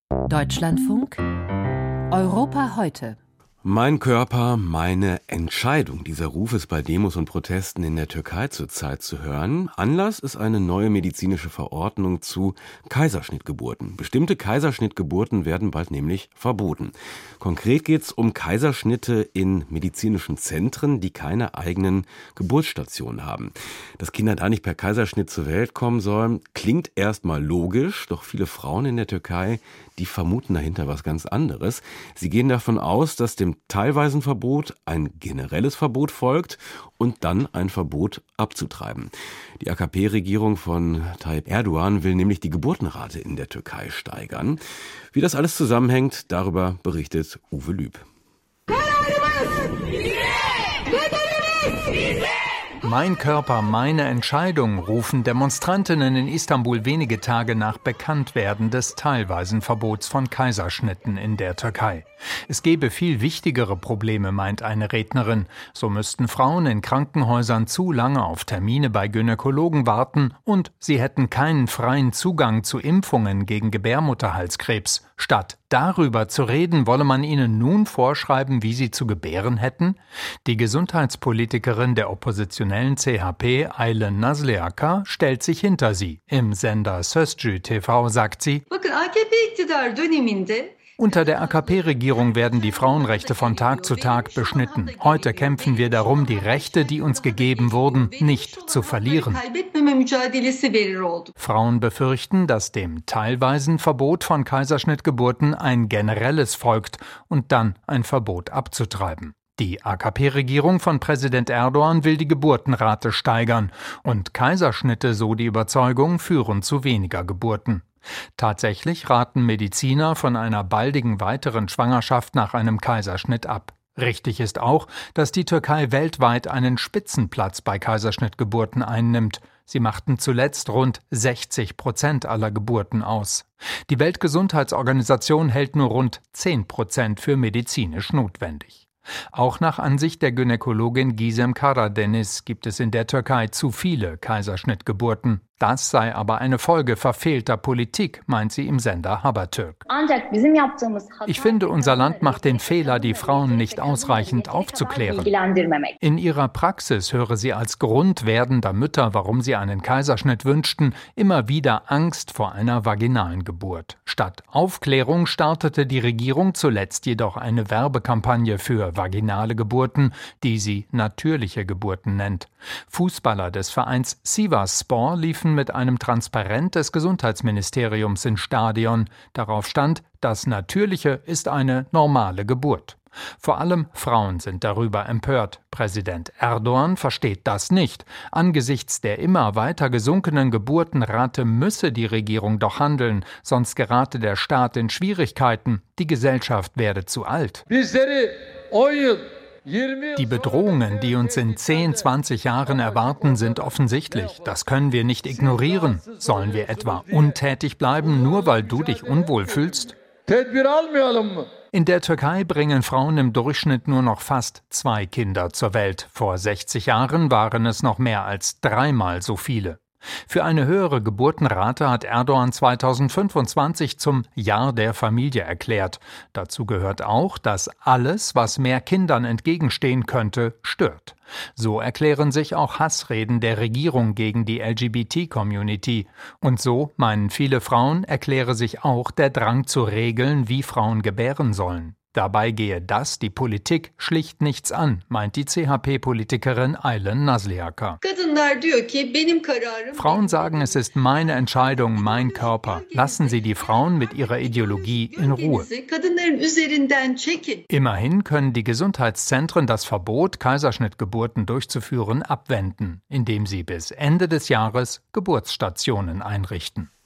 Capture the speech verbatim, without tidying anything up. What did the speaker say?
Deutschlandfunk Europa heute. Mein Körper, meine Entscheidung. Dieser Ruf ist bei Demos und Protesten in der Türkei zurzeit zu hören. Anlass ist eine neue medizinische Verordnung zu Kaiserschnittgeburten. Bestimmte Kaiserschnittgeburten werden bald nämlich verboten. Konkret geht es um Kaiserschnitte in medizinischen Zentren, die keine eigenen Geburtsstationen haben. Dass Kinder da nicht per Kaiserschnitt zur Welt kommen sollen, klingt erstmal logisch, doch viele Frauen in der Türkei, die vermuten dahinter was ganz anderes. Sie gehen davon aus, dass dem teilweisen Verbot ein generelles Verbot folgt und dann ein Verbot abzutreiben. Die A K P-Regierung von Tayyip Erdogan will nämlich die Geburtenrate in der Türkei steigern. Wie das alles zusammenhängt, darüber berichtet Uwe Lüb. Mein Körper, meine Entscheidung, rufen Demonstrantinnen in Istanbul wenige Tage nach Bekanntwerden des teilweisen Verbots von Kaiserschnitten in der Türkei. Es gebe viel wichtigere Probleme, meint eine Rednerin. So müssten Frauen in Krankenhäusern zu lange auf Termine bei Gynäkologen warten und sie hätten keinen freien Zugang zu Impfungen gegen Gebärmutterhalskrebs. Statt darüber zu reden, wolle man ihnen nun vorschreiben, wie sie zu gebären hätten? Die Gesundheitspolitikerin der oppositionellen C H P, Aylen Nazlıaka, stellt sich hinter sie. Im Sender Sözcü T V sagt sie: Unter der A K P-Regierung werden die Frauenrechte von Tag zu Tag beschnitten. Heute kämpfen wir darum, die Rechte, die uns gegeben wurden, nicht zu verlieren. Frauen befürchten, dass dem teilweisen Verbot von Kaiserschnittgeburten ein generelles folgt und dann ein Verbot abzutreiben. Die A K P-Regierung von Präsident Erdogan will die Geburtenrate steigern und Kaiserschnitte, so die Überzeugung, führen zu weniger Geburten. Tatsächlich raten Mediziner von einer baldigen weiteren Schwangerschaft nach einem Kaiserschnitt ab. Richtig ist auch, dass die Türkei weltweit einen Spitzenplatz bei Kaiserschnittgeburten einnimmt. Sie machten zuletzt rund sechzig Prozent aller Geburten aus. Die Weltgesundheitsorganisation hält nur rund zehn Prozent für medizinisch notwendig. Auch nach Ansicht der Gynäkologin Gizem Karadeniz gibt es in der Türkei zu viele Kaiserschnittgeburten. Das sei aber eine Folge verfehlter Politik, meint sie im Sender Habertürk. Ich finde, unser Land macht den Fehler, die Frauen nicht ausreichend aufzuklären. In ihrer Praxis höre sie als Grund werdender Mütter, warum sie einen Kaiserschnitt wünschten, immer wieder Angst vor einer vaginalen Geburt. Statt Aufklärung startete die Regierung zuletzt jedoch eine Werbekampagne für vaginale Geburten, die sie natürliche Geburten nennt. Fußballer des Vereins Sivasspor liefen mit einem Transparent des Gesundheitsministeriums ins Stadion. Darauf stand: Das Natürliche ist eine normale Geburt. Vor allem Frauen sind darüber empört. Präsident Erdogan versteht das nicht. Angesichts der immer weiter gesunkenen Geburtenrate müsse die Regierung doch handeln, sonst gerate der Staat in Schwierigkeiten. Die Gesellschaft werde zu alt. Die Bedrohungen, die uns in zehn, zwanzig Jahren erwarten, sind offensichtlich. Das können wir nicht ignorieren. Sollen wir etwa untätig bleiben, nur weil du dich unwohl fühlst? In der Türkei bringen Frauen im Durchschnitt nur noch fast zwei Kinder zur Welt. Vor sechzig Jahren waren es noch mehr als dreimal so viele. Für eine höhere Geburtenrate hat Erdogan zweitausendfünfundzwanzig zum Jahr der Familie erklärt. Dazu gehört auch, dass alles, was mehr Kindern entgegenstehen könnte, stört. So erklären sich auch Hassreden der Regierung gegen die L G B T-Community. Und so, meinen viele Frauen, erkläre sich auch der Drang zu regeln, wie Frauen gebären sollen. Dabei gehe das die Politik schlicht nichts an, meint die C H P-Politikerin Aylen Nazlıaka. Frauen sagen, es ist meine Entscheidung, mein Körper. Lassen Sie die Frauen mit ihrer Ideologie in Ruhe. Immerhin können die Gesundheitszentren das Verbot, Kaiserschnittgeburten durchzuführen, abwenden, indem sie bis Ende des Jahres Geburtsstationen einrichten.